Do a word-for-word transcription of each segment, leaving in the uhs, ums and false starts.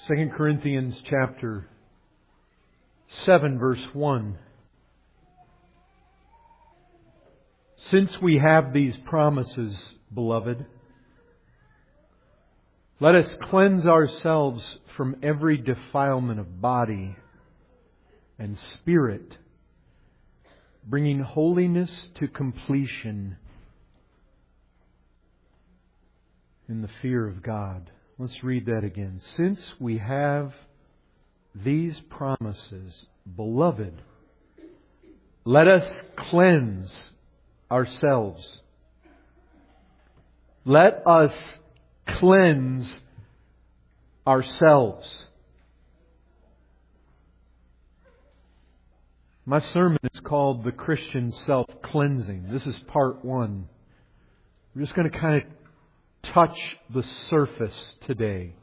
Second Corinthians chapter seven, verse one. Since we have these promises, beloved, let us cleanse ourselves from every defilement of body and spirit, bringing holiness to completion in the fear of God. Let's read that again. Since we have these promises, beloved, let us cleanse ourselves. Let us cleanse ourselves. My sermon is called The Christian Self-Cleansing. This is part one. We're just going to kind of touch the surface today.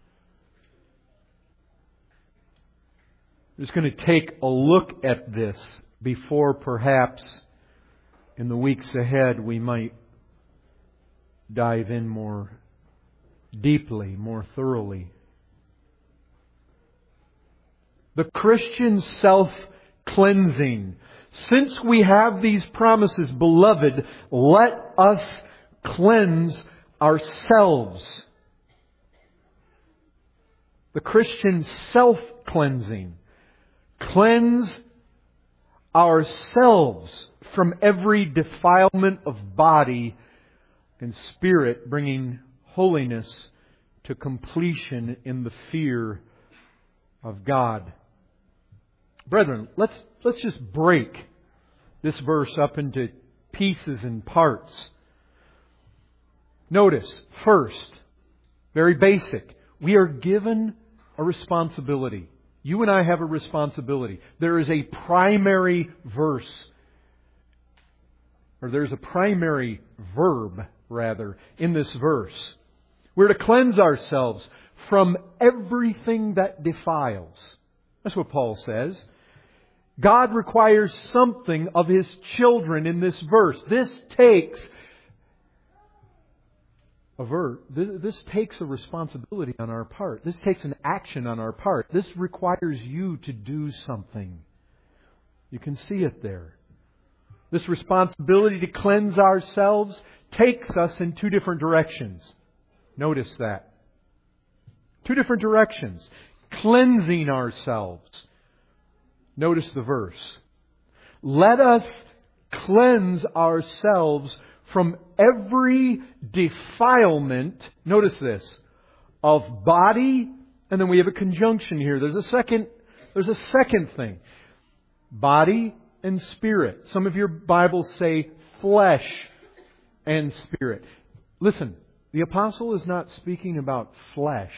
We're just going to take a look at this before perhaps in the weeks ahead we might dive in more deeply, more thoroughly. The Christian self-cleansing. Since we have these promises, beloved, let us cleanse ourselves. The Christian self-cleansing. Cleanse ourselves from every defilement of body and spirit, bringing holiness to completion in the fear of God. Brethren, let's let's just break this verse up into pieces and parts. Notice, first, very basic, we are given a responsibility. You and I have a responsibility. There is a primary verse, or there's a primary verb, rather, in this verse. We're to cleanse ourselves from everything that defiles. That's what Paul says. God requires something of His children in this verse. This takes a ver- this takes a responsibility on our part. This takes an action on our part. This requires you to do something. You can see it there. This responsibility to cleanse ourselves takes us in two different directions. Notice that. Two different directions. Cleansing ourselves. Notice the verse. Let us cleanse ourselves from every defilement, notice this, of body, and then we have a conjunction here. There's a second, there's a second thing. Body and spirit. Some of your Bibles say flesh and spirit. Listen, the apostle is not speaking about flesh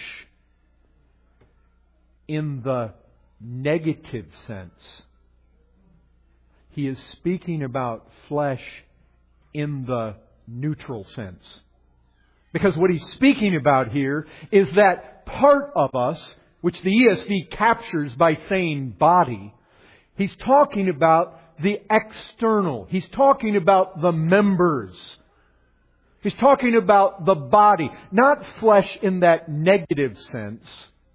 in the negative sense. He is speaking about flesh in the neutral sense. Because what he's speaking about here is that part of us, which the E S V captures by saying body, he's talking about the external. He's talking about the members. He's talking about the body, not flesh in that negative sense.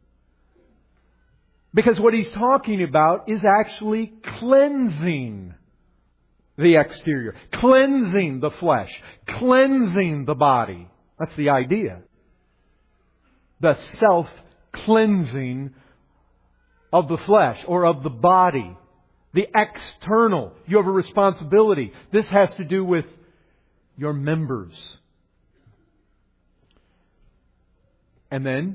Because what he's talking about is actually cleansing the exterior, cleansing the flesh, cleansing the body. That's the idea. The self-cleansing of the flesh or of the body. The external. You have a responsibility. This has to do with your members. And then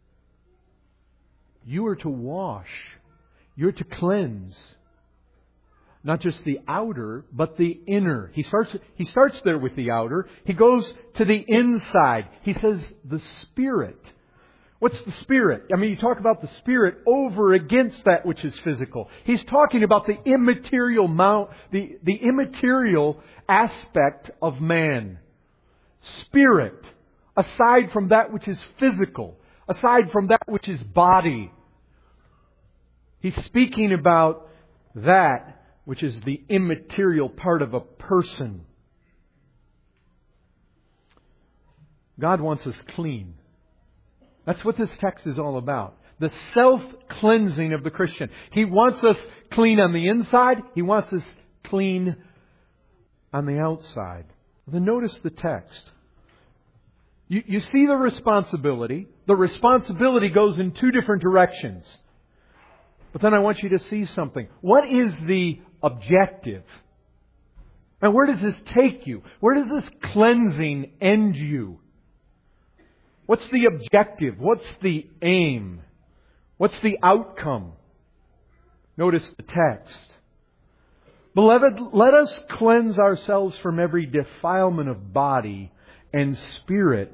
you are to wash. You're to cleanse. Not just the outer, but the inner. He starts, he starts there with the outer. He goes to the inside. He says the Spirit. What's the Spirit? I mean, you talk about the Spirit over against that which is physical. He's talking about the immaterial mount, the, the immaterial aspect of man. Spirit. Aside from that which is physical. Aside from that which is body. He's speaking about that which is the immaterial part of a person. God wants us clean. That's what this text is all about. The self-cleansing of the Christian. He wants us clean on the inside. He wants us clean on the outside. Then notice the text. You, you see the responsibility. The responsibility goes in two different directions. But then I want you to see something. What is the objective? And where does this take you? Where does this cleansing end you? What's the objective? What's the aim? What's the outcome? Notice the text. Beloved, let us cleanse ourselves from every defilement of body and spirit.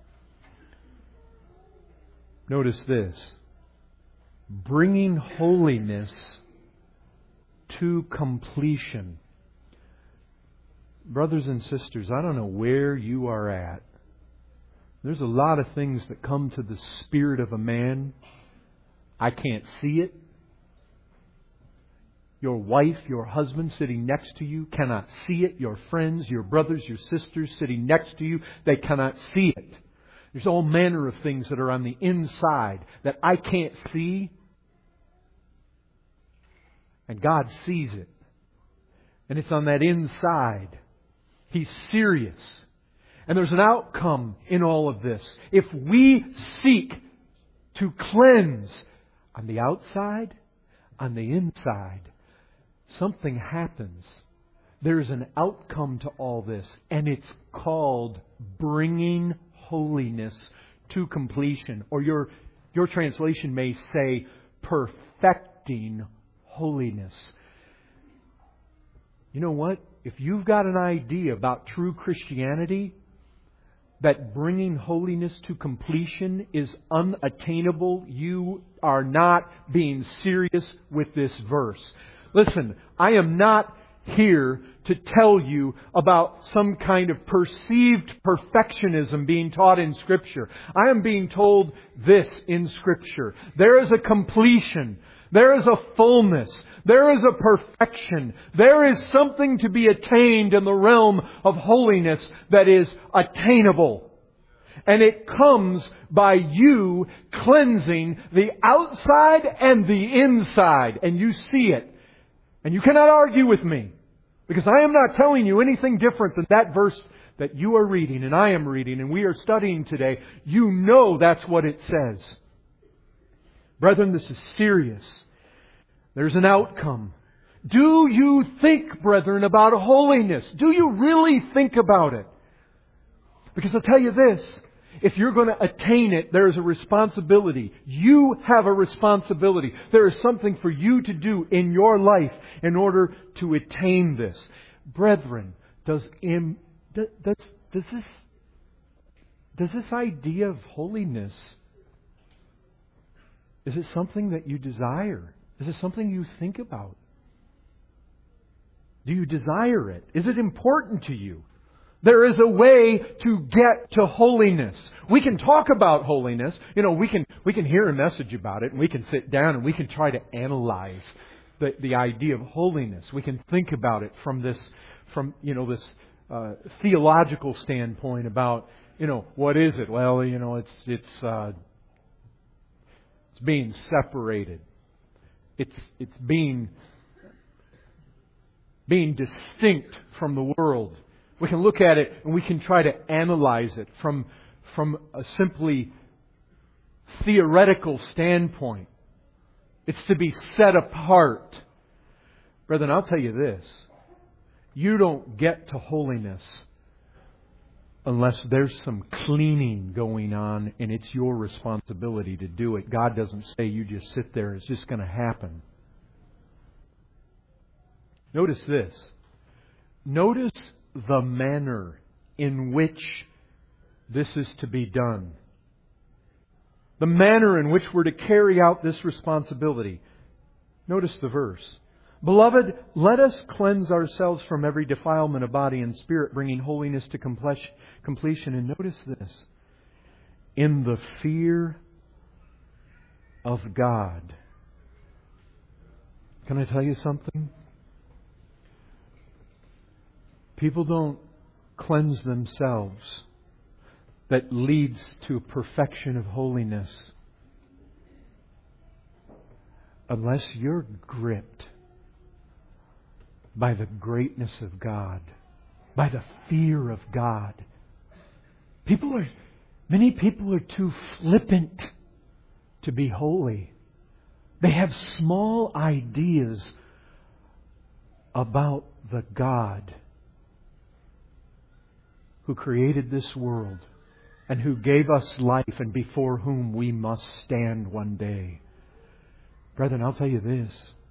Notice this. Bringing holiness to completion. Brothers and sisters, I don't know where you are at. There's a lot of things that come to the spirit of a man. I can't see it. Your wife, your husband sitting next to you cannot see it. Your friends, your brothers, your sisters sitting next to you, they cannot see it. There's all manner of things that are on the inside that I can't see. And God sees it. And it's on that inside. He's serious. And there's an outcome in all of this. If we seek to cleanse on the outside, on the inside, something happens. There's an outcome to all this. And it's called bringing holiness to completion. Or your, your translation may say perfecting holiness. You know what? If you've got an idea about true Christianity, that bringing holiness to completion is unattainable, you are not being serious with this verse. Listen, I am not here to tell you about some kind of perceived perfectionism being taught in Scripture. I am being told this in Scripture. There is a completion. There is a fullness. There is a perfection. There is something to be attained in the realm of holiness that is attainable. And it comes by you cleansing the outside and the inside. And you see it. And you cannot argue with me. Because I am not telling you anything different than that verse that you are reading and I am reading and we are studying today. You know that's what it says. Brethren, this is serious. There's an outcome. Do you think, brethren, about holiness? Do you really think about it? Because I'll tell you this. If you're going to attain it, there is a responsibility. You have a responsibility. There is something for you to do in your life in order to attain this. Brethren, does, im, does, does, this, does this idea of holiness, is it something that you desire? Is it something you think about? Do you desire it? Is it important to you? There is a way to get to holiness. We can talk about holiness. You know, we can we can hear a message about it and we can sit down and we can try to analyze the, the idea of holiness. We can think about it from this from you know this uh, theological standpoint about, you know, what is it? Well, you know, it's it's uh, it's being separated. It's it's being being distinct from the world. We can look at it and we can try to analyze it from, from a simply theoretical standpoint. It's to be set apart. Brethren, I'll tell you this. You don't get to holiness unless there's some cleaning going on and it's your responsibility to do it. God doesn't say you just sit there. It's just going to happen. Notice this. Notice the manner in which this is to be done. The manner in which we're to carry out this responsibility. Notice the verse. Beloved, let us cleanse ourselves from every defilement of body and spirit, bringing holiness to completion. And notice this. In the fear of God. Can I tell you something? People don't cleanse themselves that leads to perfection of holiness unless you're gripped by the greatness of God, by the fear of God. People are, many people are too flippant to be holy. They have small ideas about the God who created this world and who gave us life and before whom we must stand one day. Brethren, I'll tell you this.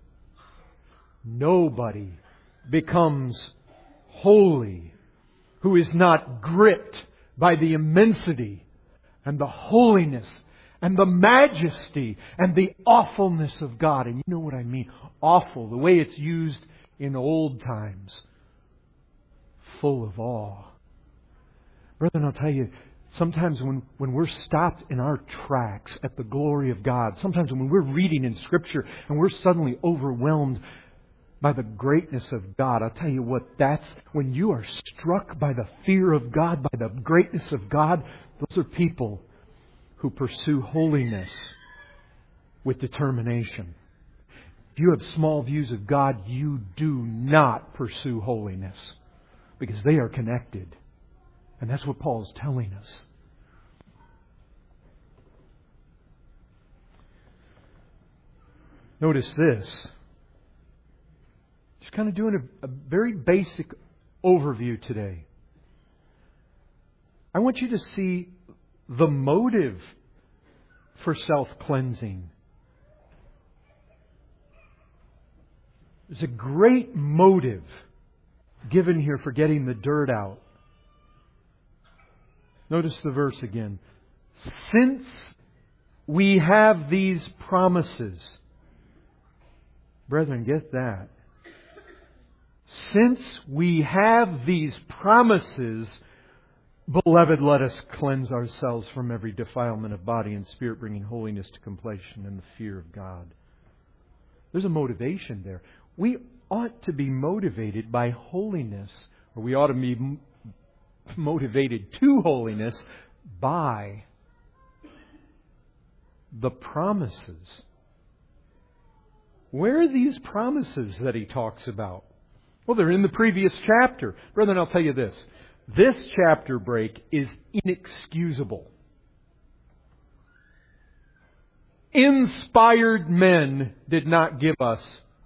Nobody becomes holy who is not gripped by the immensity and the holiness and the majesty and the awfulness of God. And you know what I mean? Awful, the way it's used in old times. Full of awe. Brethren, I'll tell you, sometimes when, when we're stopped in our tracks at the glory of God, sometimes when we're reading in Scripture and we're suddenly overwhelmed by the greatness of God, I'll tell you what, that's when you are struck by the fear of God, by the greatness of God, those are people who pursue holiness with determination. If you have small views of God, you do not pursue holiness because they are connected. And that's what Paul is telling us. Notice this. Just kind of doing a, a very basic overview today. I want you to see the motive for self-cleansing. There's a great motive given here for getting the dirt out. Notice the verse again. Since we have these promises. Brethren, get that. Since we have these promises, beloved, let us cleanse ourselves from every defilement of body and spirit, bringing holiness to completion in the fear of God. There's a motivation there. We ought to be motivated by holiness, or we ought to be motivated to holiness by the promises. Where are these promises that he talks about? Well, they're in the previous chapter. Brethren, I'll tell you this. This chapter break is inexcusable. Inspired men did not give us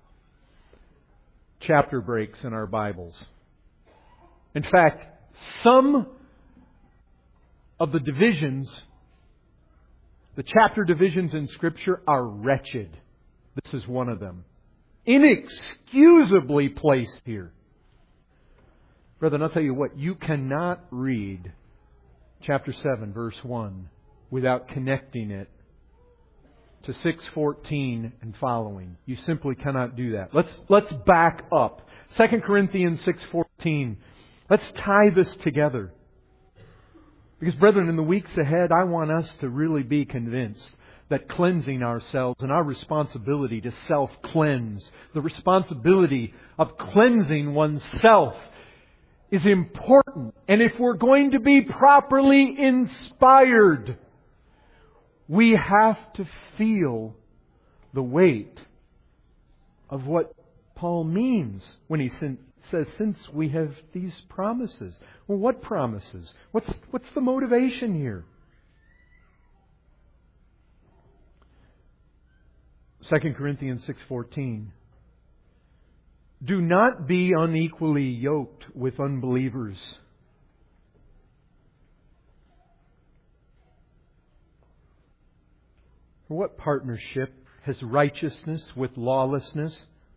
chapter breaks in our Bibles. In fact, some of the divisions, the chapter divisions in Scripture are wretched. This is one of them. Inexcusably placed here. Brethren, I'll tell you what, you cannot read chapter seven, verse one, without connecting it to six fourteen and following. You simply cannot do that. Let's, let's back up. Second Corinthians six fourteen. Let's tie this together. Because, brethren, in the weeks ahead, I want us to really be convinced that cleansing ourselves and our responsibility to self-cleanse, the responsibility of cleansing oneself is important. And if we're going to be properly inspired, we have to feel the weight of what Paul means when he says, since we have these promises. Well, what promises? What's, what's the motivation here? Second Corinthians six fourteen. Do not be unequally yoked with unbelievers. What partnership has righteousness with lawlessness?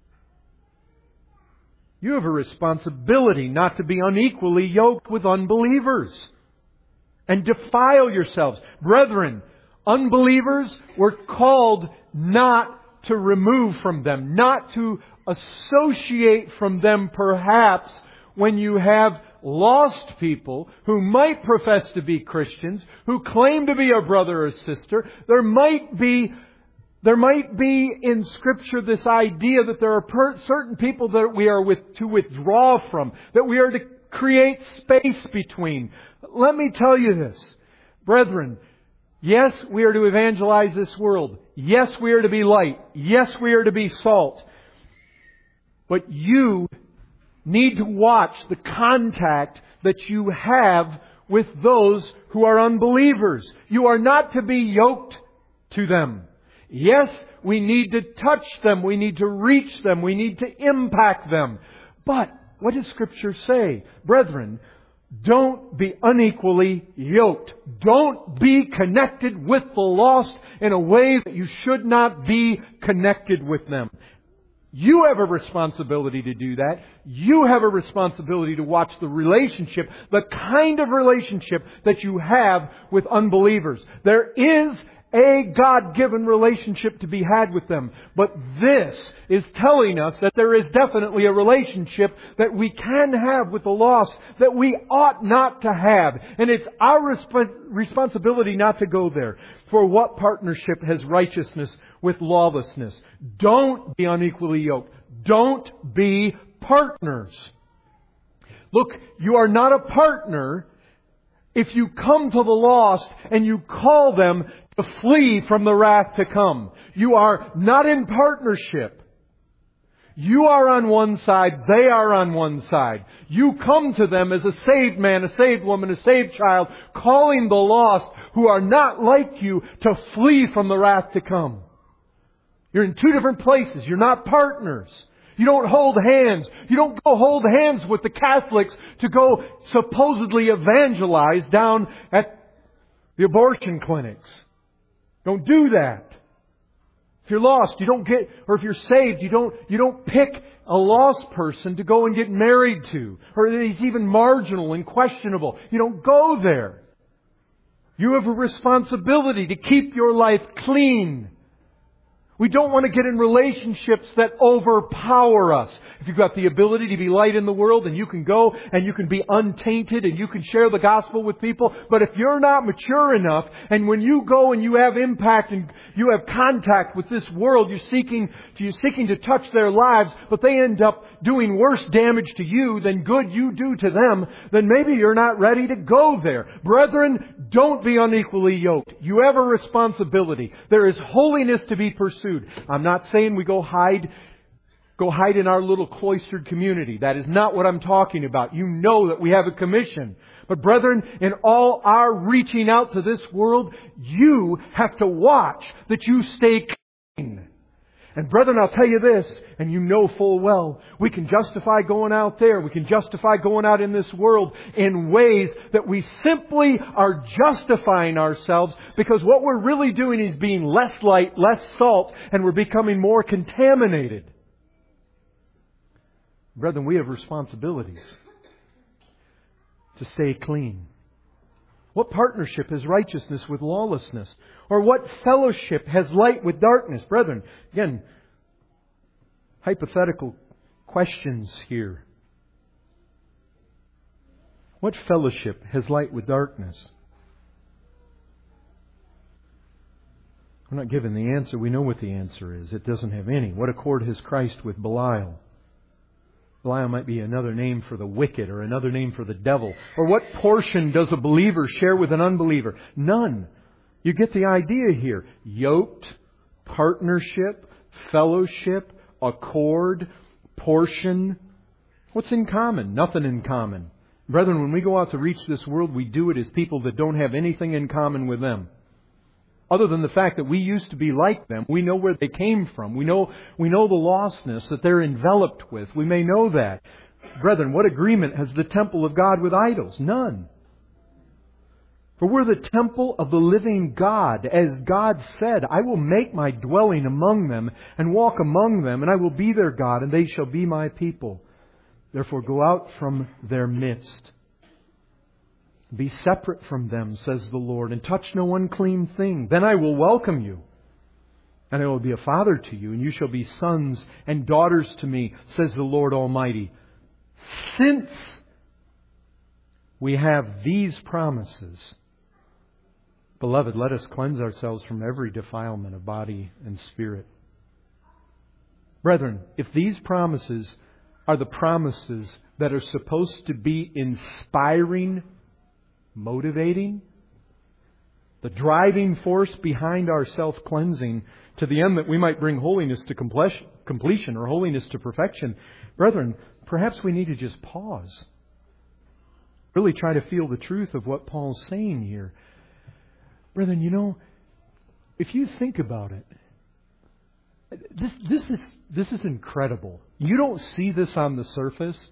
You have a responsibility not to be unequally yoked with unbelievers and defile yourselves. Brethren, unbelievers were called not to remove from them, not to associate from them perhaps when you have lost people who might profess to be Christians, who claim to be a brother or sister. There might be There might be in Scripture this idea that there are per- certain people that we are with, to withdraw from, that we are to create space between. Let me tell you this. Brethren, yes, we are to evangelize this world. Yes, we are to be light. Yes, we are to be salt. But you need to watch the contact that you have with those who are unbelievers. You are not to be yoked to them. Yes, we need to touch them. We need to reach them. We need to impact them. But what does Scripture say? Brethren, don't be unequally yoked. Don't be connected with the lost in a way that you should not be connected with them. You have a responsibility to do that. You have a responsibility to watch the relationship, the kind of relationship that you have with unbelievers. There is a God-given relationship to be had with them. But this is telling us that there is definitely a relationship that we can have with the lost that we ought not to have. And it's our resp- responsibility not to go there. For what partnership has righteousness with lawlessness? Don't be unequally yoked. Don't be partners. Look, you are not a partner if you come to the lost and you call them to flee from the wrath to come. You are not in partnership. You are on one side, they are on one side. You come to them as a saved man, a saved woman, a saved child, calling the lost who are not like you to flee from the wrath to come. You're in two different places. You're not partners. You don't hold hands. You don't go hold hands with the Catholics to go supposedly evangelize down at the abortion clinics. Don't do that. If you're lost, you don't get, or if you're saved, you don't, you don't pick a lost person to go and get married to. Or he's even marginal and questionable. You don't go there. You have a responsibility to keep your life clean. We don't want to get in relationships that overpower us. If you've got the ability to be light in the world and you can go and you can be untainted and you can share the gospel with people. But if you're not mature enough and when you go and you have impact and you have contact with this world, you're seeking, you're seeking to touch their lives, but they end up doing worse damage to you than good you do to them, then maybe you're not ready to go there. Brethren, don't be unequally yoked. You have a responsibility. There is holiness to be pursued. I'm not saying we go hide, go hide in our little cloistered community. That is not what I'm talking about. You know that we have a commission. But brethren, in all our reaching out to this world, you have to watch that you stay clean. And brethren, I'll tell you this, and you know full well, we can justify going out there. We can justify going out in this world in ways that we simply are justifying ourselves because what we're really doing is being less light, less salt, and we're becoming more contaminated. Brethren, we have responsibilities to stay clean. What partnership has righteousness with lawlessness? Or what fellowship has light with darkness? Brethren, again, hypothetical questions here. What fellowship has light with darkness? We're not given the answer. We know what the answer is. It doesn't have any. What accord has Christ with Belial? Belial might be another name for the wicked or another name for the devil. Or what portion does a believer share with an unbeliever? None. You get the idea here. Yoked, partnership, fellowship, accord, portion. What's in common? Nothing in common. Brethren, when we go out to reach this world, we do it as people that don't have anything in common with them. Other than the fact that we used to be like them. We know where they came from. We know, we know the lostness that they're enveloped with. We may know that. Brethren, what agreement has the temple of God with idols? None. For we're the temple of the living God. As God said, I will make my dwelling among them and walk among them, and I will be their God, and they shall be my people. Therefore go out from their midst. Be separate from them, says the Lord, and touch no unclean thing. Then I will welcome you, and I will be a father to you, and you shall be sons and daughters to me, says the Lord Almighty. Since we have these promises, beloved, let us cleanse ourselves from every defilement of body and spirit. Brethren, if these promises are the promises that are supposed to be inspiring, motivating, the driving force behind our self-cleansing, to the end that we might bring holiness to completion or holiness to perfection. Brethren, perhaps we need to just pause. Really try to feel the truth of what Paul's saying here. Brethren, you know, if you think about it, this, this is, this is incredible. You don't see this on the surface.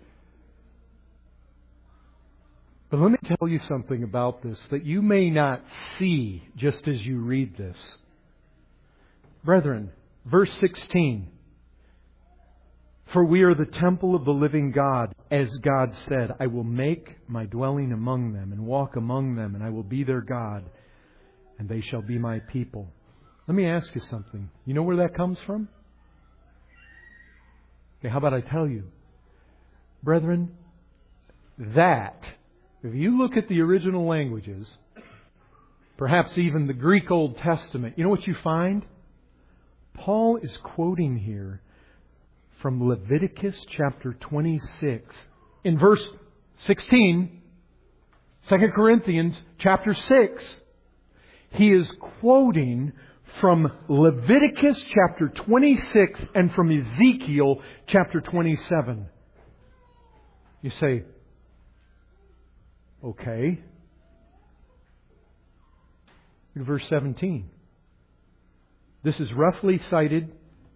But let me tell you something about this that you may not see just as you read this. Brethren, verse sixteen. For we are the temple of the living God, as God said, I will make my dwelling among them and walk among them, and I will be their God, and they shall be my people. Let me ask you something. You know where that comes from? Okay, how about I tell you? Brethren, that, if you look at the original languages, perhaps even the Greek Old Testament, you know what you find? Paul is quoting here from Leviticus chapter twenty-six. In verse sixteen, Second Corinthians chapter six, he is quoting from Leviticus chapter twenty-six and from Ezekiel chapter twenty-seven. You say, okay. Look at verse seventeen. This is roughly cited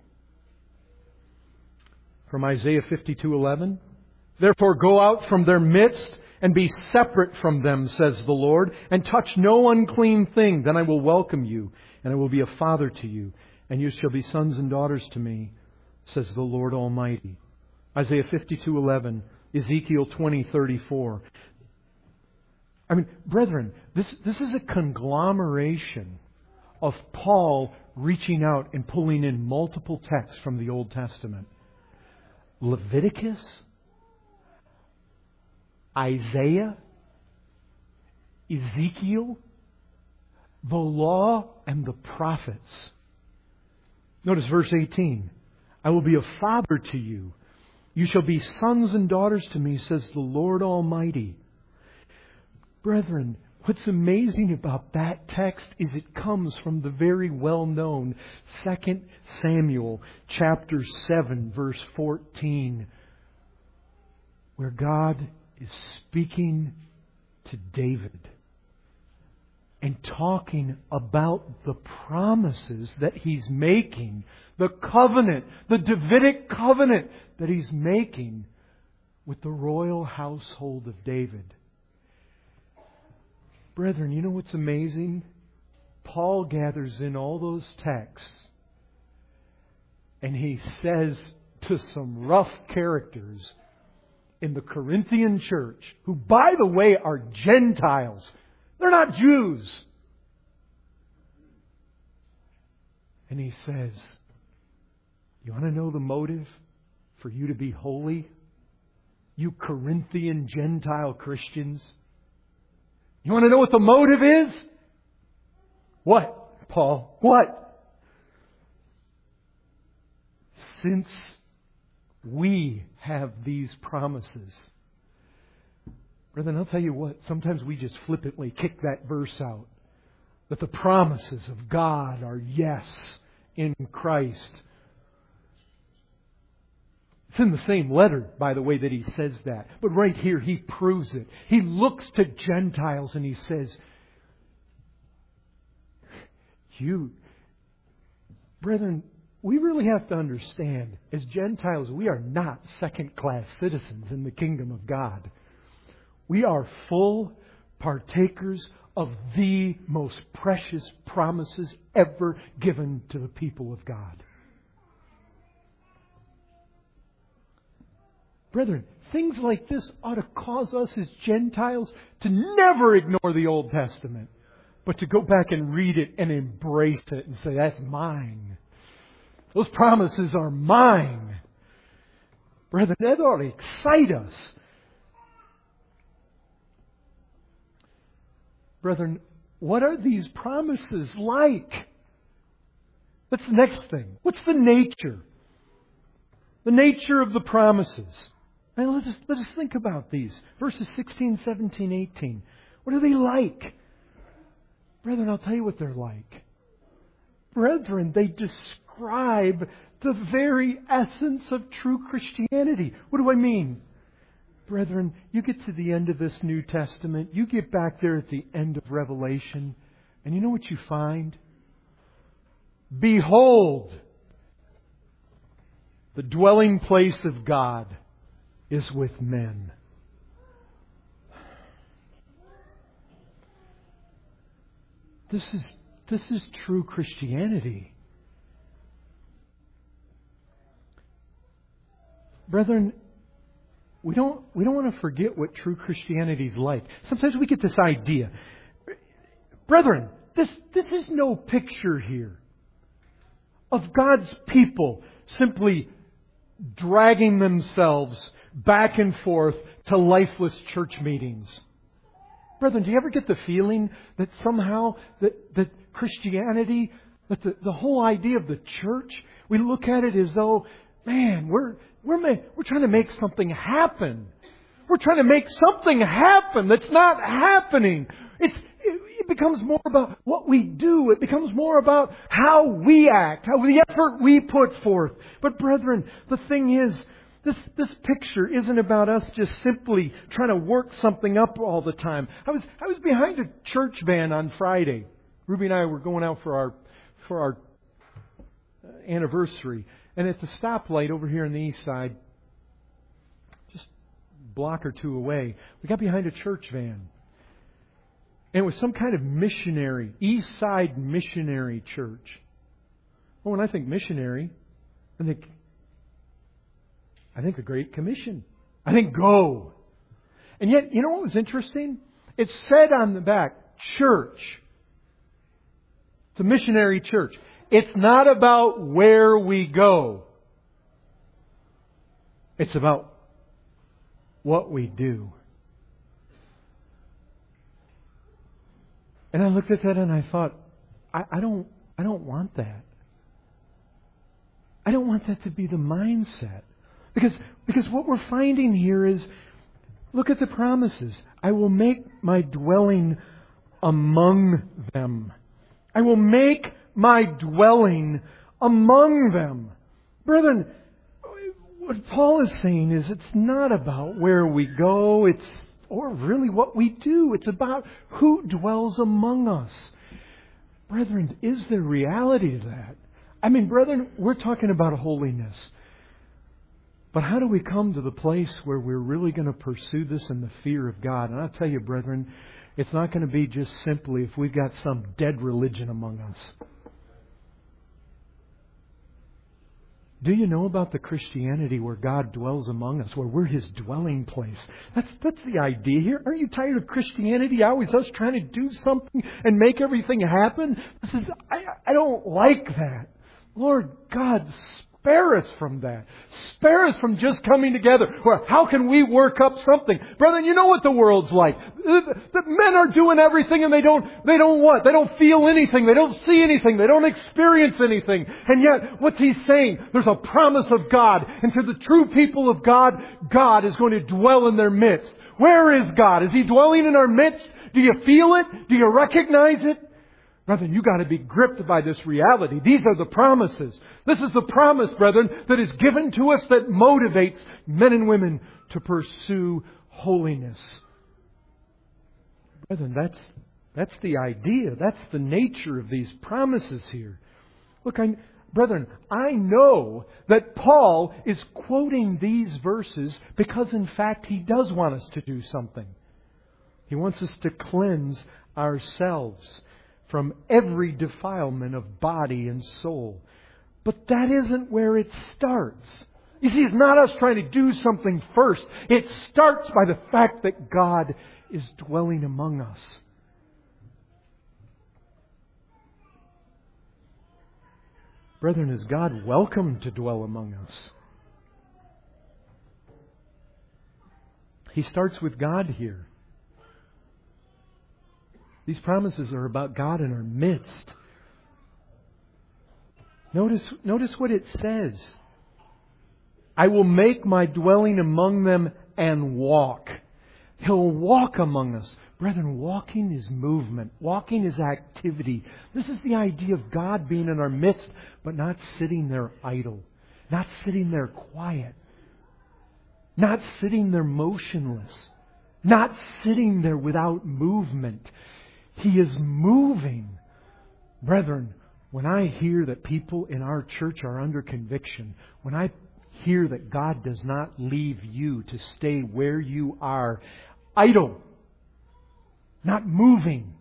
from Isaiah fifty-two eleven. Therefore go out from their midst and be separate from them, says the Lord, and touch no unclean thing. Then I will welcome you, and I will be a father to you, and you shall be sons and daughters to me, says the Lord Almighty. Isaiah fifty-two eleven, Ezekiel twenty thirty-four. I mean, brethren, this, this is a conglomeration of Paul reaching out and pulling in multiple texts from the Old Testament. Leviticus, Isaiah, Ezekiel, the law, and the prophets. Notice verse eighteen. I will be a father to you. You shall be sons and daughters to me, says the Lord Almighty. Brethren, what's amazing about that text is it comes from the very well-known Second Samuel chapter seven, verse fourteen, where God is speaking to David and talking about the promises that He's making, the covenant, the Davidic covenant that He's making with the royal household of David. Brethren, you know what's amazing? Paul gathers in all those texts and he says to some rough characters in the Corinthian church, who, by the way, are Gentiles. They're not Jews. And he says, you want to know the motive for you to be holy? You Corinthian Gentile Christians. You want to know what the motive is? What, Paul? What? Since we have these promises. Brethren, I'll tell you what, sometimes we just flippantly kick that verse out. That the promises of God are yes in Christ. It's in the same letter, by the way, that he says that. But right here, he proves it. He looks to Gentiles and he says, you, brethren, we really have to understand, as Gentiles, we are not second-class citizens in the kingdom of God. We are full partakers of the most precious promises ever given to the people of God. Brethren, things like this ought to cause us as Gentiles to never ignore the Old Testament, but to go back and read it and embrace it and say, that's mine. Those promises are mine. Brethren, that ought to excite us. Brethren, what are these promises like? That's the next thing. What's the nature? The nature of the promises. Now let us, let us think about these. Verses sixteen, seventeen, eighteen. What are they like? Brethren, I'll tell you what they're like. Brethren, they describe the very essence of true Christianity. What do I mean? Brethren, you get to the end of this New Testament, you get back there at the end of Revelation, and you know what you find? Behold, the dwelling place of God is with men. This is, this is true Christianity. Brethren, we don't, we don't want to forget what true Christianity is like. Sometimes we get this idea. Brethren, this, this is no picture here of God's people simply dragging themselves back and forth to lifeless church meetings. Brethren, do you ever get the feeling that somehow that, that Christianity, that the, the whole idea of the church, we look at it as though, man, we're we're we're trying to make something happen. We're trying to make something happen that's not happening. It's it becomes more about what we do. It becomes more about how we act, how the effort we put forth. But brethren, the thing is, This this picture isn't about us just simply trying to work something up all the time. I was I was behind a church van on Friday. Ruby and I were going out for our for our anniversary, and at the stoplight over here on the east side, just a block or two away, we got behind a church van, and it was some kind of missionary, East Side missionary church. Well, when I think missionary, I think. I think the Great Commission. I think go. And yet, you know what was interesting? It said on the back, church. It's a missionary church. It's not about where we go. It's about what we do. And I looked at that and I thought, I, I don't, I don't want that. I don't want that to be the mindset. Because, because what we're finding here is, look at the promises. I will make my dwelling among them. I will make my dwelling among them. Brethren, what Paul is saying is it's not about where we go, it's or really what we do. It's about who dwells among us. Brethren, is there reality to that? I mean, brethren, we're talking about holiness. But how do we come to the place where we're really going to pursue this in the fear of God? And I'll tell you, brethren, it's not going to be just simply if we've got some dead religion among us. Do you know about the Christianity where God dwells among us, where we're His dwelling place? That's that's the idea here. Aren't you tired of Christianity? Always us trying to do something and make everything happen? This is I, I don't like that. Lord God, spare us from that. Spare us from just coming together. Well, how can we work up something? Brethren, you know what the world's like. The, the men are doing everything and they don't, they don't what? They don't feel anything. They don't see anything. They don't experience anything. And yet, what's He saying? There's a promise of God. And to the true people of God, God is going to dwell in their midst. Where is God? Is He dwelling in our midst? Do you feel it? Do you recognize it? Brethren, you got to be gripped by this reality. These are the promises. This is the promise, brethren, that is given to us that motivates men and women to pursue holiness. Brethren, that's that's the idea. That's the nature of these promises here. Look, I, brethren, I know that Paul is quoting these verses because, in fact, he does want us to do something. He wants us to cleanse ourselves from every defilement of body and soul. But that isn't where it starts. You see, it's not us trying to do something first. It starts by the fact that God is dwelling among us. Brethren, is God welcome to dwell among us? He starts with God here. These promises are about God in our midst. Notice, notice what it says. I will make my dwelling among them and walk. He'll walk among us. Brethren, walking is movement. Walking is activity. This is the idea of God being in our midst, but not sitting there idle. Not sitting there quiet. Not sitting there motionless. Not sitting there without movement. He is moving. Brethren, when I hear that people in our church are under conviction, when I hear that God does not leave you to stay where you are, idle, not moving.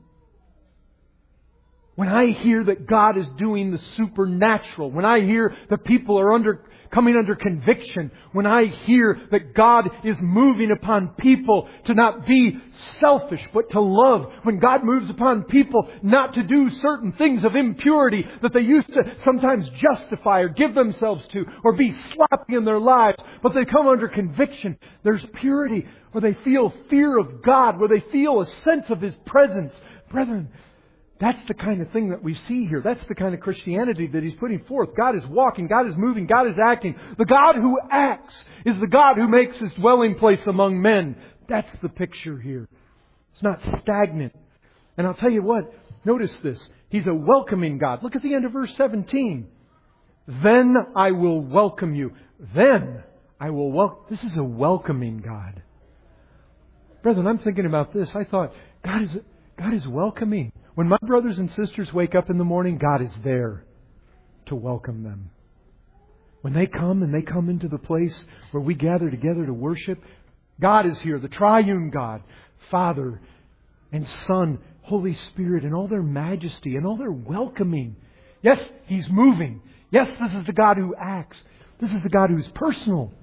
When I hear that God is doing the supernatural, when I hear that people are under coming under conviction, when I hear that God is moving upon people to not be selfish but to love, when God moves upon people not to do certain things of impurity that they used to sometimes justify or give themselves to or be sloppy in their lives, but they come under conviction, there's purity, where they feel fear of God, where they feel a sense of His presence. Brethren, that's the kind of thing that we see here. That's the kind of Christianity that He's putting forth. God is walking. God is moving. God is acting. The God who acts is the God who makes His dwelling place among men. That's the picture here. It's not stagnant. And I'll tell you what, notice this. He's a welcoming God. Look at the end of verse seventeen. Then I will welcome you. Then I will welcome. This is a welcoming God. Brethren, I'm thinking about this. I thought, God is, God is welcoming. When my brothers and sisters wake up in the morning, God is there to welcome them. When they come and they come into the place where we gather together to worship, God is here, the triune God, Father and Son, Holy Spirit, in all their majesty and all their welcoming. Yes, He's moving. Yes, this is the God who acts. This is the God who's personal.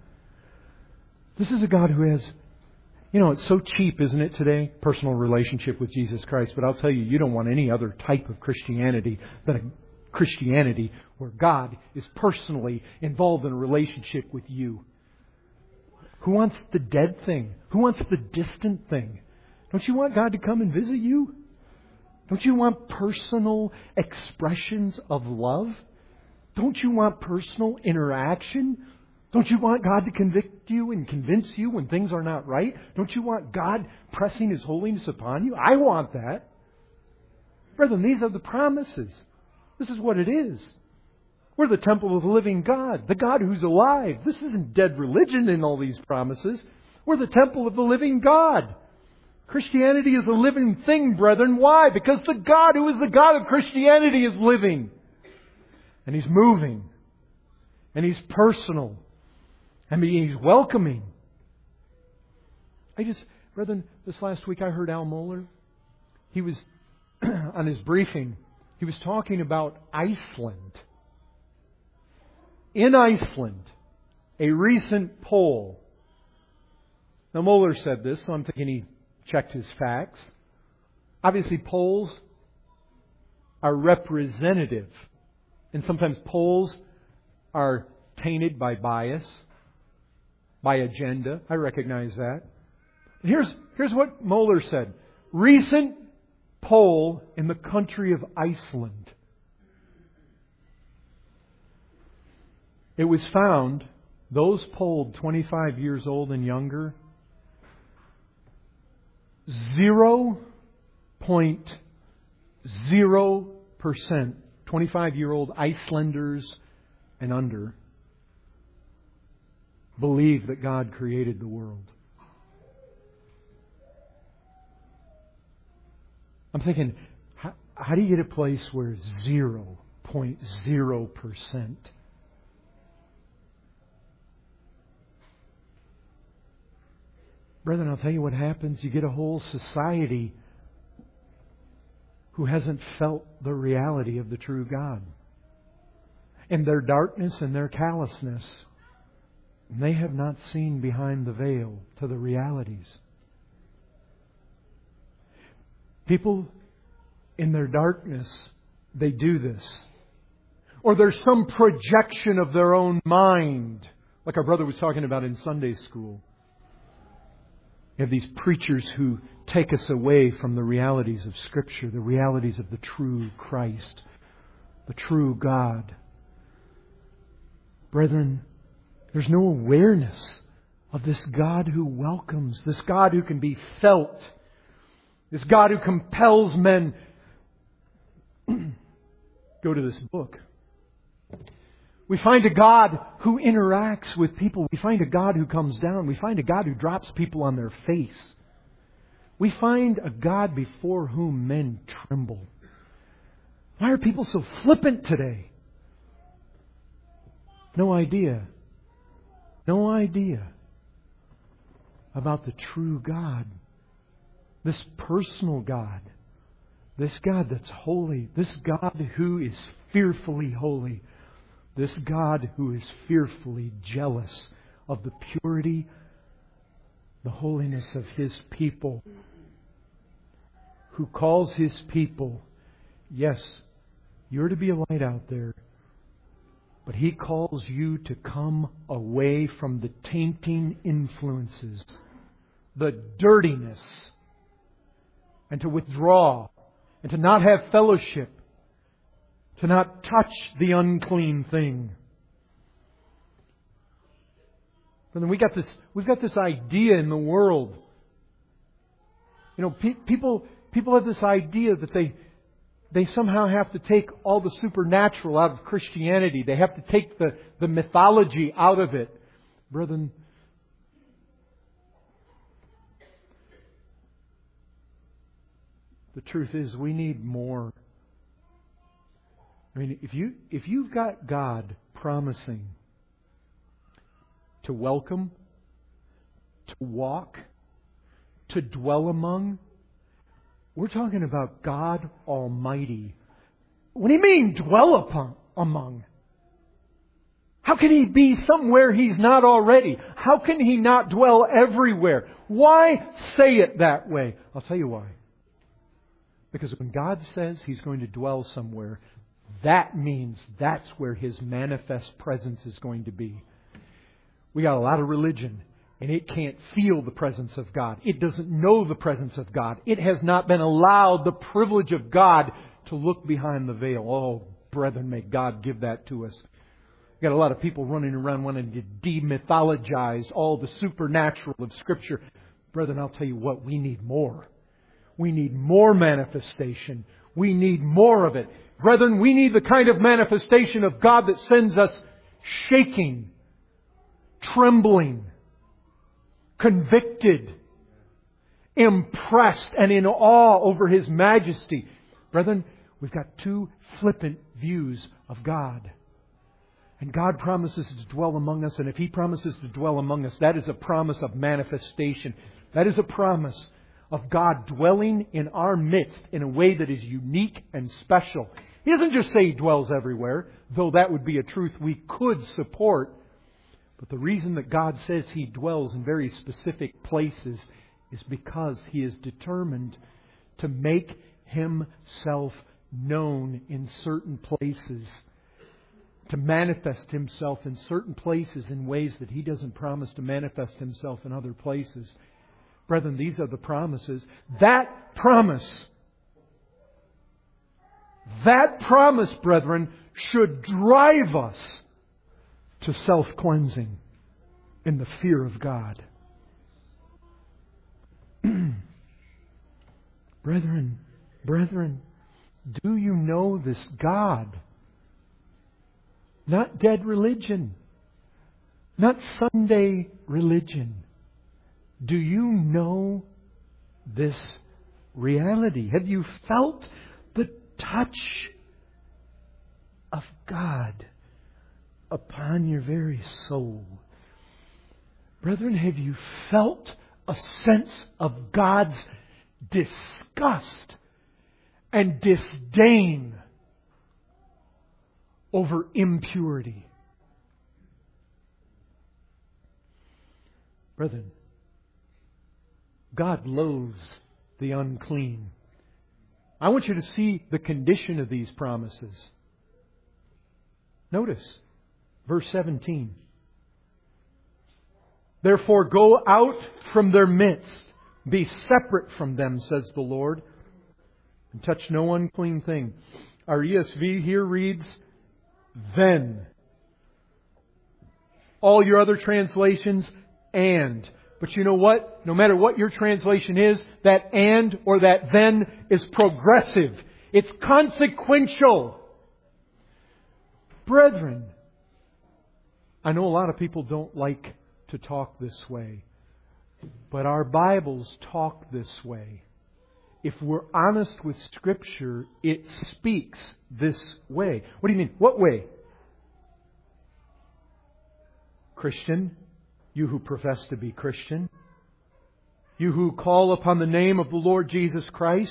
This is a God who has... You know, it's so cheap, isn't it, today? Personal relationship with Jesus Christ. But I'll tell you, you don't want any other type of Christianity than a Christianity where God is personally involved in a relationship with you. Who wants the dead thing? Who wants the distant thing? Don't you want God to come and visit you? Don't you want personal expressions of love? Don't you want personal interaction? Don't you want God to convict you and convince you when things are not right? Don't you want God pressing His holiness upon you? I want that. Brethren, these are the promises. This is what it is. We're the temple of the living God, the God who's alive. This isn't dead religion in all these promises. We're the temple of the living God. Christianity is a living thing, brethren. Why? Because the God who is the God of Christianity is living. And He's moving. And He's personal. I mean, He's welcoming. I just, brethren, this last week I heard Al Mohler. He was, on his briefing, he was talking about Iceland. In Iceland, a recent poll. Now, Mohler said this, so I'm thinking he checked his facts. Obviously, polls are representative. And sometimes polls are tainted by bias, by agenda. I recognize that. Here's, here's what Mohler said. Recent poll in the country of Iceland. It was found, those polled twenty-five years old and younger, zero point zero percent, twenty-five-year-old Icelanders and under, believe that God created the world. I'm thinking, how, how do you get a place where zero point zero percent? Brethren, I'll tell you what happens. You get a whole society who hasn't felt the reality of the true God. In their darkness and their callousness, they have not seen behind the veil to the realities. People in their darkness, they do this. Or there's some projection of their own mind, like our brother was talking about in Sunday school. You have these preachers who take us away from the realities of Scripture, the realities of the true Christ, the true God. Brethren, there's no awareness of this God who welcomes, this God who can be felt. This God who compels men. Go to this book. We find a God who interacts with people. We find a God who comes down. We find a God who drops people on their face. We find a God before whom men tremble. Why are people so flippant today? No idea. No idea about the true God. This personal God. This God that's holy. This God who is fearfully holy. This God who is fearfully jealous of the purity, the holiness of His people. Who calls His people, yes, you're to be a light out there. But He calls you to come away from the tainting influences, the dirtiness, and to withdraw, and to not have fellowship, to not touch the unclean thing. And then we got this, we've got this idea in the world. You know, pe- people people have this idea that they they somehow have to take all the supernatural out of Christianity. They have to take the, the mythology out of it. Brethren, the truth is we need more. I mean, if you if you've got God promising to welcome, to walk, to dwell among, we're talking about God Almighty. What do you mean dwell upon among? How can He be somewhere He's not already? How can He not dwell everywhere? Why say it that way? I'll tell you why. Because when God says He's going to dwell somewhere, that means that's where His manifest presence is going to be. We got a lot of religion, and it can't feel the presence of God. It doesn't know the presence of God. It has not been allowed the privilege of God to look behind the veil. Oh, brethren, may God give that to us. We got a lot of people running around wanting to demythologize all the supernatural of Scripture. Brethren, I'll tell you what, we need more. We need more manifestation. We need more of it. Brethren, we need the kind of manifestation of God that sends us shaking, trembling, convicted, impressed, and in awe over His majesty. Brethren, we've got two flippant views of God. And God promises to dwell among us. And if He promises to dwell among us, that is a promise of manifestation. That is a promise of God dwelling in our midst in a way that is unique and special. He doesn't just say He dwells everywhere, though that would be a truth we could support. But the reason that God says He dwells in very specific places is because He is determined to make Himself known in certain places. To manifest Himself in certain places in ways that He doesn't promise to manifest Himself in other places. Brethren, these are the promises. That promise, that promise, brethren, should drive us to self-cleansing in the fear of God. Brethren, brethren, do you know this God? Not dead religion. Not Sunday religion. Do you know this reality? Have you felt the touch of God upon your very soul? Brethren, have you felt a sense of God's disgust and disdain over impurity? Brethren, God loathes the unclean. I want you to see the condition of these promises. Notice verse seventeen. Therefore go out from their midst, be separate from them, says the Lord, and touch no unclean thing. Our E S V here reads, then. All your other translations, and. But you know what? No matter what your translation is, that and or that then is progressive. It's consequential. Brethren, I know a lot of people don't like to talk this way, but our Bibles talk this way. If we're honest with Scripture, it speaks this way. What do you mean? What way? Christian, you who profess to be Christian, you who call upon the name of the Lord Jesus Christ,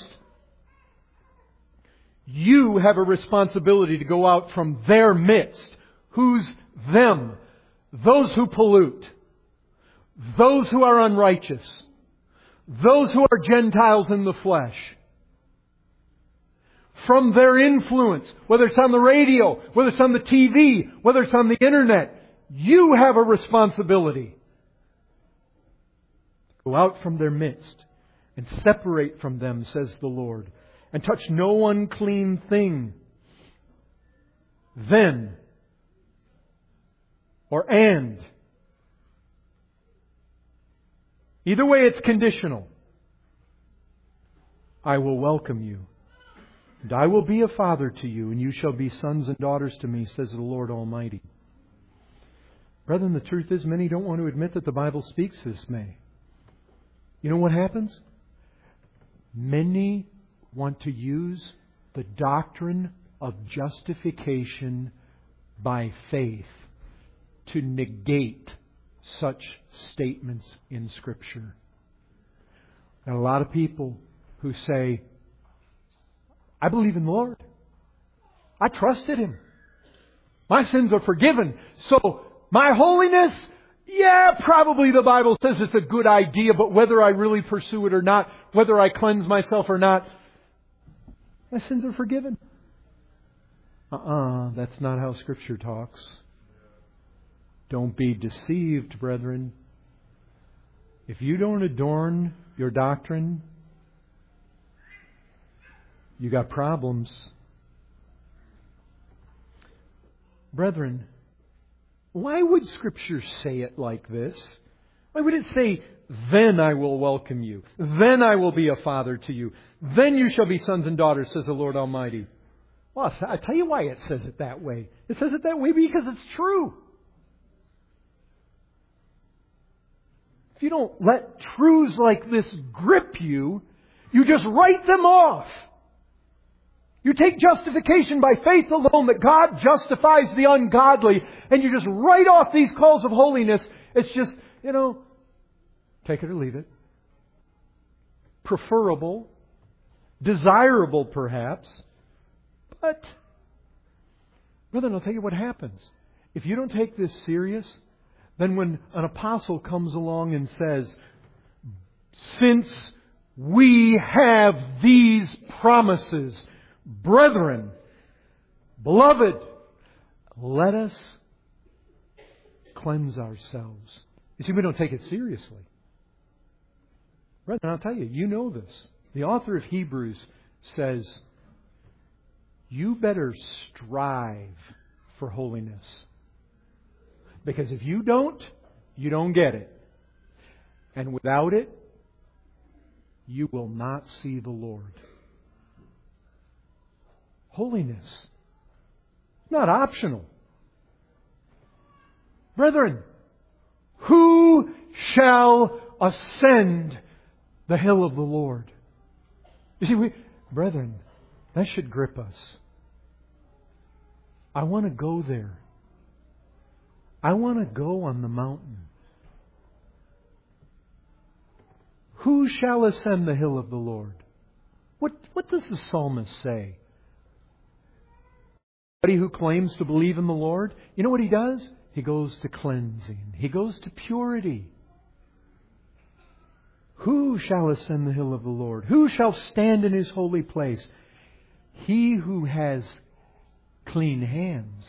you have a responsibility to go out from their midst. Who's them? Those who pollute. Those who are unrighteous. Those who are Gentiles in the flesh. From their influence, whether it's on the radio, whether it's on the T V, whether it's on the internet, you have a responsibility. Go out from their midst and separate from them, says the Lord, and touch no unclean thing. Then, or and. Either way, it's conditional. I will welcome you, and I will be a father to you, and you shall be sons and daughters to me, says the Lord Almighty. Brethren, the truth is, many don't want to admit that the Bible speaks this way. You know what happens? Many want to use the doctrine of justification by faith to negate such statements in Scripture. And a lot of people who say, I believe in the Lord. I trusted Him. My sins are forgiven. So, my holiness, yeah, probably the Bible says it's a good idea, but whether I really pursue it or not, whether I cleanse myself or not, my sins are forgiven. Uh-uh, that's not how Scripture talks. Don't be deceived, brethren. If you don't adorn your doctrine, you got problems. Brethren, why would Scripture say it like this? Why would it say, then I will welcome you. Then I will be a father to you. Then you shall be sons and daughters, says the Lord Almighty. Well, I tell you why it says it that way. It says it that way because it's true. If you don't let truths like this grip you, you just write them off. You take justification by faith alone, that God justifies the ungodly, and you just write off these calls of holiness. It's just, you know, take it or leave it. Preferable, desirable perhaps, but, brethren, I'll tell you what happens. If you don't take this serious, then when an apostle comes along and says, since we have these promises, brethren, beloved, let us cleanse ourselves. You see, we don't take it seriously. Brethren, I'll tell you, you know this. The author of Hebrews says, you better strive for holiness. Because if you don't, you don't get it. And without it, you will not see the Lord. Holiness. Not optional. Brethren, who shall ascend the hill of the Lord? You see, we, brethren, that should grip us. I want to go there. I want to go on the mountain. Who shall ascend the hill of the Lord? What, what does the psalmist say? Somebody who claims to believe in the Lord, you know what he does? He goes to cleansing. He goes to purity. Who shall ascend the hill of the Lord? Who shall stand in His holy place? He who has clean hands.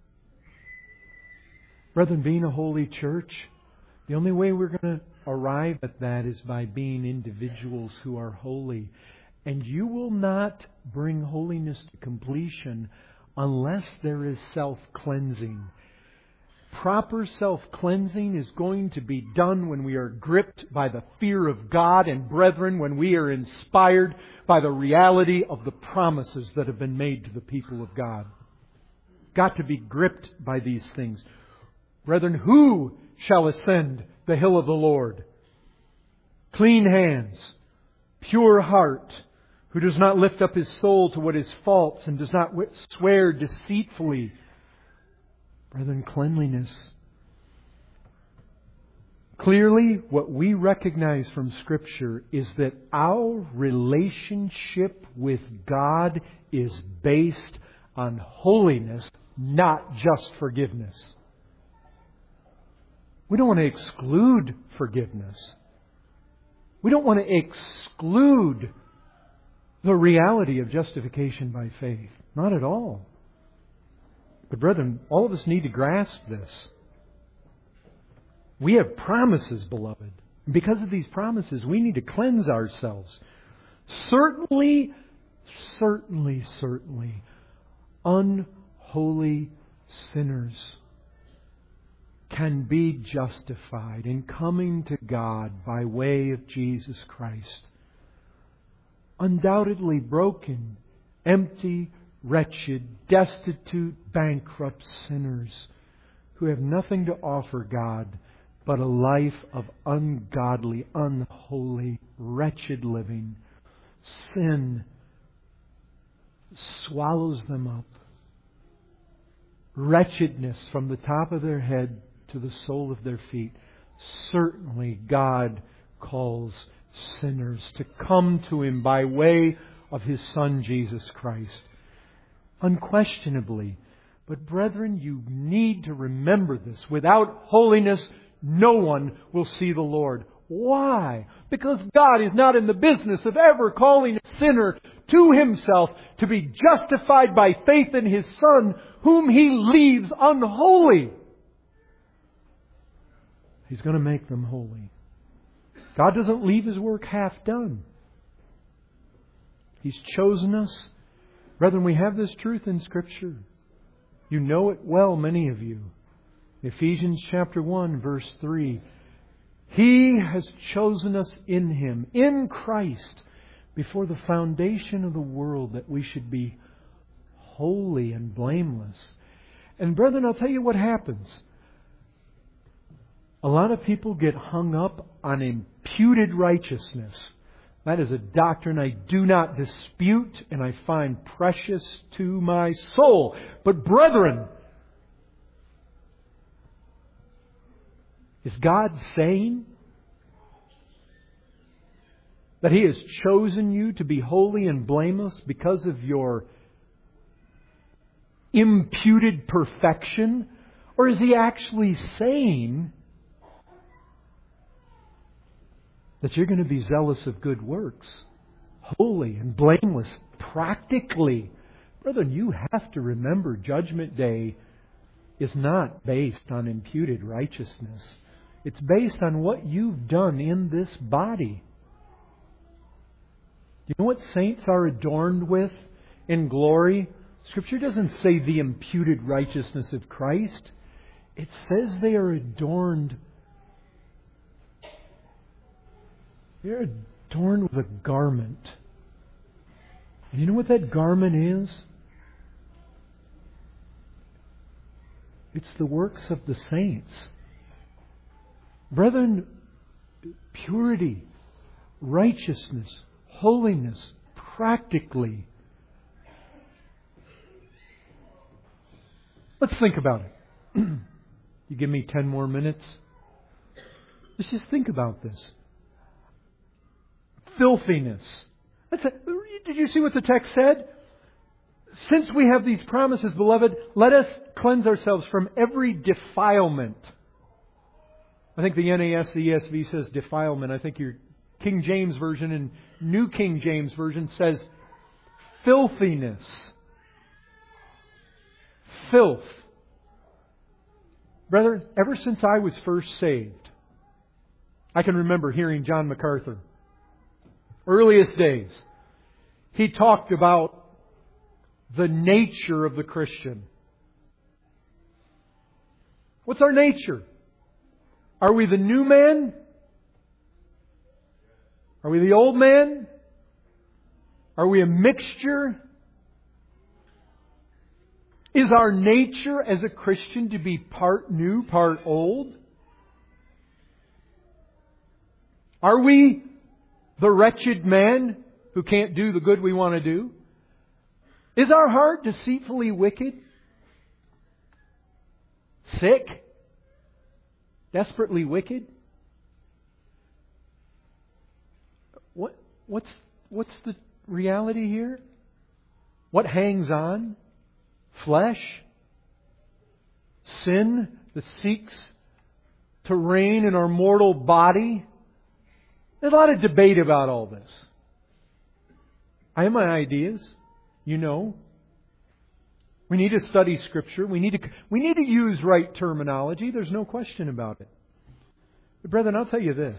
Brethren, being a holy church, the only way we're going to arrive at that is by being individuals who are holy. And you will not bring holiness to completion unless there is self-cleansing. proper self-cleansing is going to be done when we are gripped by the fear of God, and brethren, when we are inspired by the reality of the promises that have been made to the people of God. Got to be gripped by these things. Brethren, who shall ascend the hill of the Lord? Clean hands, pure heart, who does not lift up his soul to what is false and does not swear deceitfully. Brethren, cleanliness. Clearly, what we recognize from Scripture is that our relationship with God is based on holiness, not just forgiveness. We don't want to exclude forgiveness. We don't want to exclude the reality of justification by faith. Not at all. But brethren, all of us need to grasp this. We have promises, beloved. And because of these promises, we need to cleanse ourselves. Certainly, certainly, certainly, unholy sinners can be justified in coming to God by way of Jesus Christ. Undoubtedly broken, empty, wretched, destitute, bankrupt sinners who have nothing to offer God but a life of ungodly, unholy, wretched living. Sin swallows them up. Wretchedness from the top of their head to the sole of their feet. Certainly God calls sinners to come to Him by way of His Son Jesus Christ. Unquestionably. But brethren, you need to remember this. Without holiness, no one will see the Lord. Why? Because God is not in the business of ever calling a sinner to Himself to be justified by faith in His Son, whom He leaves unholy. He's going to make them holy. God doesn't leave His work half done. He's chosen us. Brethren, we have this truth in Scripture. You know it well, many of you. Ephesians chapter one, verse three. He has chosen us in Him, in Christ, before the foundation of the world, that we should be holy and blameless. And brethren, I'll tell you what happens. A lot of people get hung up on imputed righteousness. That is a doctrine I do not dispute and I find precious to my soul. But brethren, is God saying that He has chosen you to be holy and blameless because of your imputed perfection? Or is He actually saying that you're going to be zealous of good works, holy and blameless, practically? Brethren, you have to remember Judgment Day is not based on imputed righteousness. It's based on what you've done in this body. You know what saints are adorned with in glory? Scripture doesn't say the imputed righteousness of Christ. It says they are adorned. They're adorned with a garment. And you know what that garment is? It's the works of the saints. Brethren, purity, righteousness, holiness, practically. Let's think about it. You give me ten more minutes? Let's just think about this. Filthiness. That's a, did you see what the text said? Since we have these promises, beloved, let us cleanse ourselves from every defilement. I think the N A S, the E S V says defilement. I think your King James Version and New King James Version says filthiness. Filth. Brother, ever since I was first saved, I can remember hearing John MacArthur. Earliest days, he talked about the nature of the Christian. What's our nature? Are we the new man? Are we the old man? Are we a mixture? Is our nature as a Christian to be part new, part old? Are we the wretched man who can't do the good we want to do? Is our heart deceitfully wicked? Sick? Desperately wicked? What, what's, what's the reality here? What hangs on? Flesh? Sin that seeks to reign in our mortal body? There's a lot of debate about all this. I have my ideas. You know. We need to study Scripture. We need to, we need to use right terminology. There's no question about it. But brethren, I'll tell you this.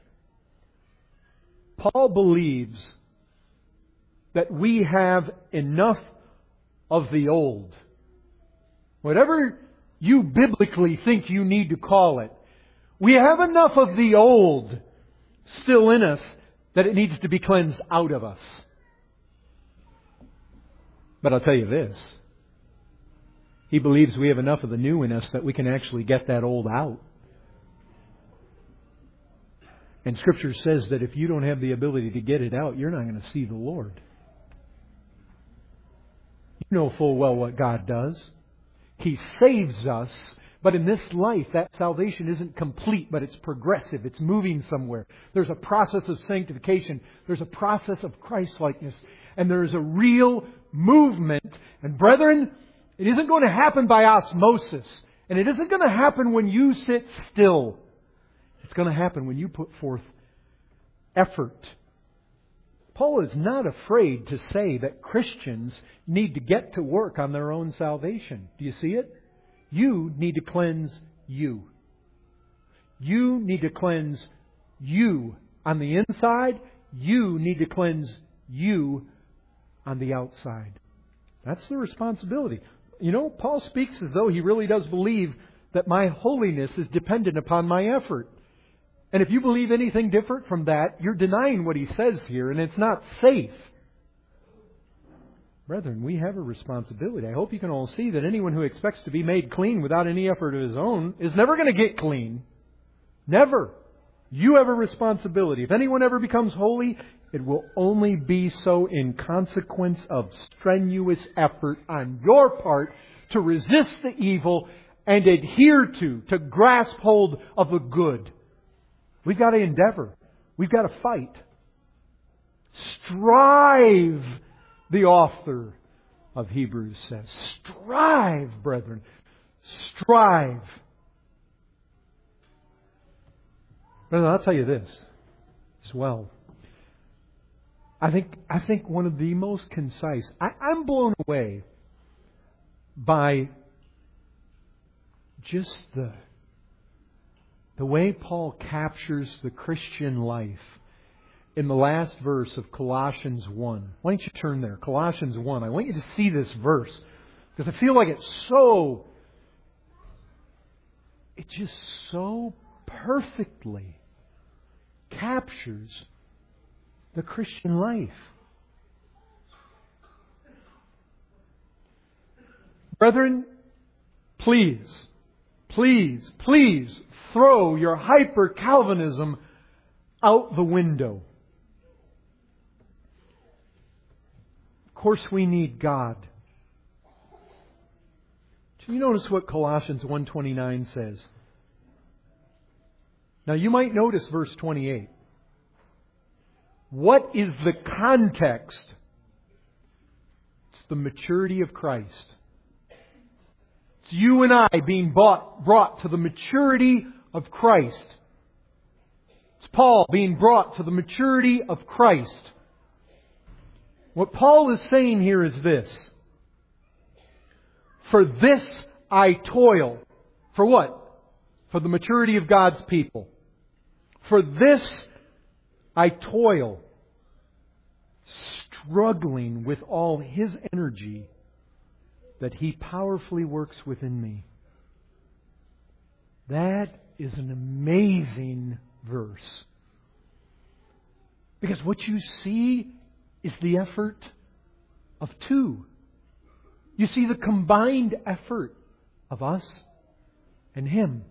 Paul believes that we have enough of the old. Whatever you biblically think you need to call it. We have enough of the old still in us that it needs to be cleansed out of us. But I'll tell you this. He believes we have enough of the new in us that we can actually get that old out. And Scripture says that if you don't have the ability to get it out, you're not going to see the Lord. You know full well what God does. He saves us, but in this life, that salvation isn't complete, but it's progressive. It's moving somewhere. There's a process of sanctification. There's a process of Christ-likeness. And there's a real movement. And brethren, it isn't going to happen by osmosis. And it isn't going to happen when you sit still. It's going to happen when you put forth effort. Paul is not afraid to say that Christians need to get to work on their own salvation. Do you see it? You need to cleanse you. You need to cleanse you on the inside. You need to cleanse you on the outside. That's the responsibility. You know, Paul speaks as though he really does believe that my holiness is dependent upon my effort. And if you believe anything different from that, you're denying what he says here, and it's not safe. Brethren, we have a responsibility. I hope you can all see that anyone who expects to be made clean without any effort of his own is never going to get clean. Never. You have a responsibility. If anyone ever becomes holy, it will only be so in consequence of strenuous effort on your part to resist the evil and adhere to, to grasp hold of the good. We've got to endeavor. We've got to fight. Strive, the author of Hebrews says. Strive, brethren. Strive. Brethren, I'll tell you this as well. I think I think one of the most concise. I, I'm blown away by just the the way Paul captures the Christian life in the last verse of Colossians one. Why don't you turn there? Colossians one. I want you to see this verse because I feel like it's so, it just so perfectly captures the Christian life. Brethren, please, please, please throw your hyper-Calvinism out the window. Of course we need God. Do you notice what Colossians one twenty-nine says? Now you might notice verse twenty-eight. What is the context? It's the maturity of Christ. It's you and I being brought, brought to the maturity of Christ. It's Paul being brought to the maturity of Christ. What Paul is saying here is this. For this I toil. For what? For the maturity of God's people. For this I toil, struggling with all His energy that He powerfully works within me. That is an amazing verse. Because what you see is the effort of two. You see the combined effort of us and Him.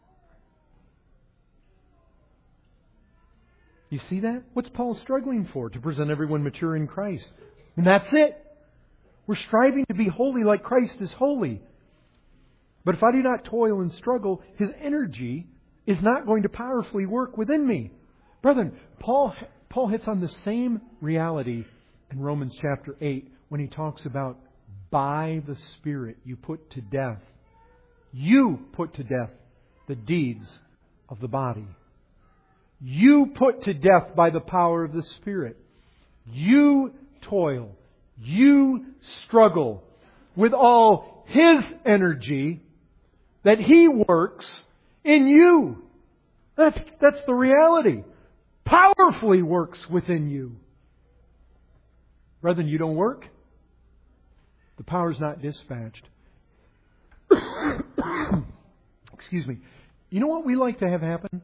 You see that? What's Paul struggling for? To present everyone mature in Christ. And that's it. We're striving to be holy like Christ is holy. But if I do not toil and struggle, His energy is not going to powerfully work within me. Brethren, Paul, Paul hits on the same reality in Romans chapter eight when he talks about by the Spirit you put to death. You put to death the deeds of the body. You put to death by the power of the Spirit. You toil. You struggle with all His energy that He works in you. That's, that's the reality. Powerfully works within you. Brethren, you don't work. The power's not dispatched. Excuse me. You know what we like to have happen?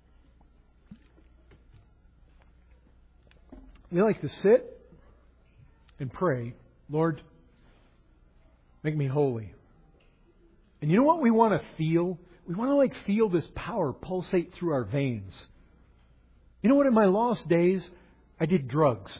We like to sit and pray, Lord, make me holy. And you know what we want to feel? We want to like feel this power pulsate through our veins. You know what? In my lost days, I did drugs.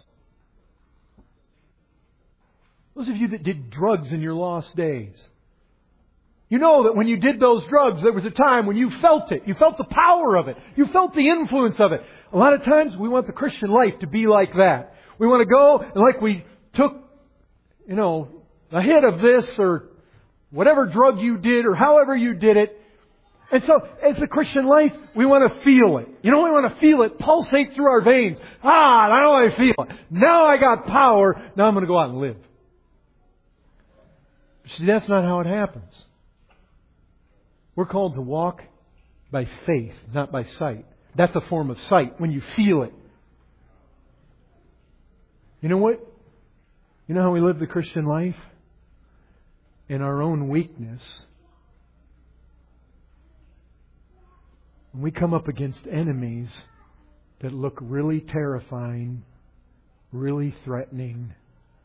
Those of you that did drugs in your lost days, you know that when you did those drugs, there was a time when you felt it. You felt the power of it. You felt the influence of it. A lot of times we want the Christian life to be like that. We want to go and like we took, you know, a hit of this or whatever drug you did or however you did it. And so as the Christian life, we want to feel it. You know, we want to feel it pulsate through our veins. Ah, now I feel it. Now I got power. Now I'm going to go out and live. See, that's not how it happens. We're called to walk by faith, not by sight. That's a form of sight, when you feel it. You know what? You know how we live the Christian life? In our own weakness. When we come up against enemies that look really terrifying, really threatening,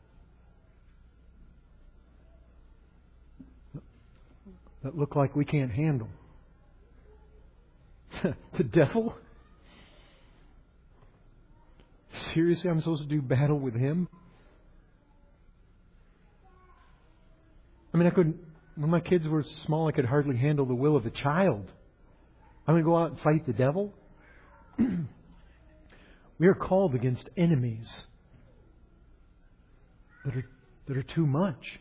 that look like we can't handle. The devil? Seriously, I'm supposed to do battle with him? I mean, I couldn't, when my kids were small, I could hardly handle the will of a child. I'm going to go out and fight the devil? We are called against enemies that are, that are too much.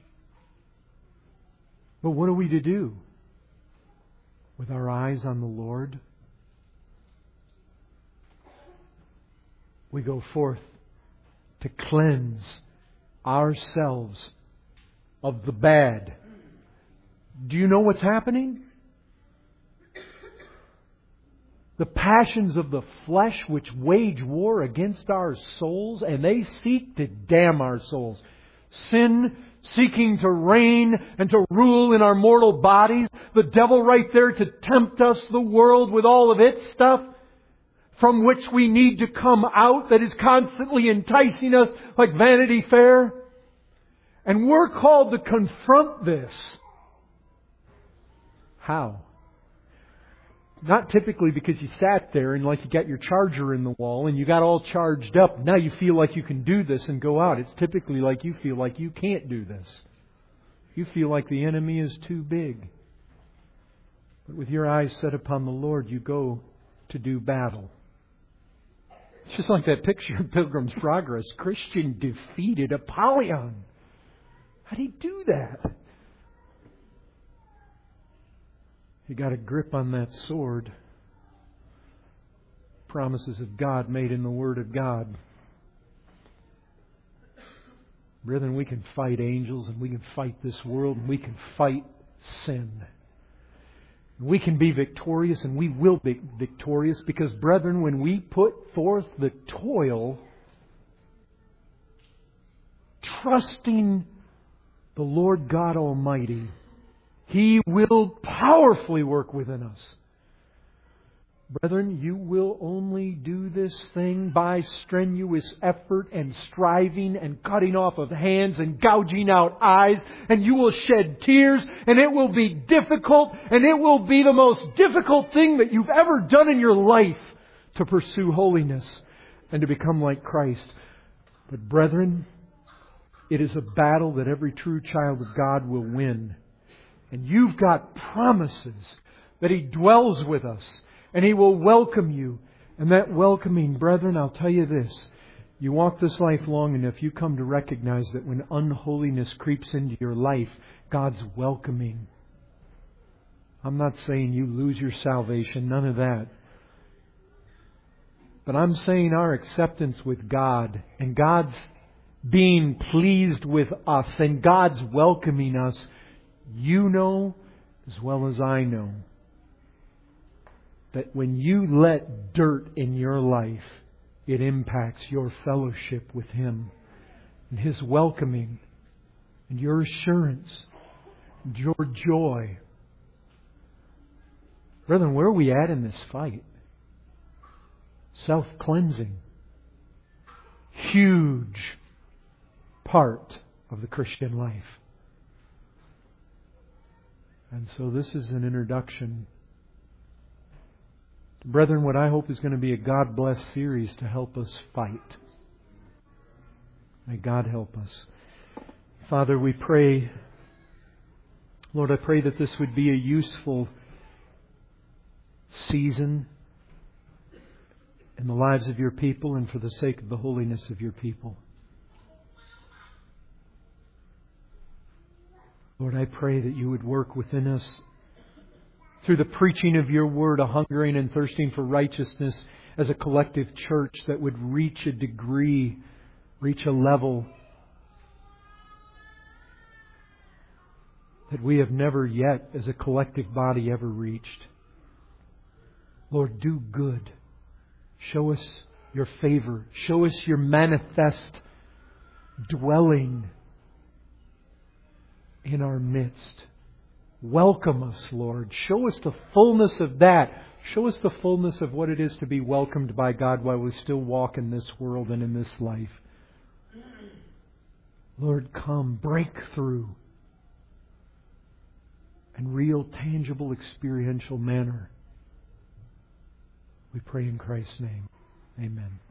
But what are we to do? With our eyes on the Lord, we go forth to cleanse ourselves of the bad. Do you know what's happening? The passions of the flesh which wage war against our souls, and they seek to damn our souls. Sin seeking to reign and to rule in our mortal bodies. The devil right there to tempt us, the world with all of its stuff from which we need to come out, that is constantly enticing us like Vanity Fair. And we're called to confront this. How? Not typically because you sat there and like you got your charger in the wall and you got all charged up. Now you feel like you can do this and go out. It's typically like you feel like you can't do this. You feel like the enemy is too big. But with your eyes set upon the Lord, you go to do battle. It's just like that picture of Pilgrim's Progress. Christian defeated Apollyon. How did he do that? He got a grip on that sword. Promises of God made in the Word of God. Brethren, we can fight angels and we can fight this world and we can fight sin. We can be victorious and we will be victorious because, brethren, when we put forth the toil, trusting the Lord God Almighty, He will powerfully work within us. Brethren, you will only do this thing by strenuous effort and striving and cutting off of hands and gouging out eyes, and you will shed tears, and it will be difficult, and it will be the most difficult thing that you've ever done in your life to pursue holiness and to become like Christ. But brethren, it is a battle that every true child of God will win. And you've got promises that He dwells with us and He will welcome you. And that welcoming, brethren, I'll tell you this. You walk this life long enough, you come to recognize that when unholiness creeps into your life, God's welcoming. I'm not saying you lose your salvation, none of that. But I'm saying our acceptance with God and God's being pleased with us and God's welcoming us, you know as well as I know that when you let dirt in your life, it impacts your fellowship with Him and His welcoming and your assurance and your joy. Brethren, where are we at in this fight? Self-cleansing. Huge part of the Christian life. And so this is an introduction. Brethren, what I hope is going to be a God-blessed series to help us fight. May God help us. Father, we pray, Lord, I pray that this would be a useful season in the lives of Your people and for the sake of the holiness of Your people. Lord, I pray that You would work within us through the preaching of Your Word, a hungering and thirsting for righteousness as a collective church that would reach a degree, reach a level that we have never yet as a collective body ever reached. Lord, do good. Show us Your favor. Show us Your manifest dwelling in our midst. Welcome us, Lord. Show us the fullness of that. Show us the fullness of what it is to be welcomed by God while we still walk in this world and in this life. Lord, come, break through in real, tangible, experiential manner. We pray in Christ's name. Amen.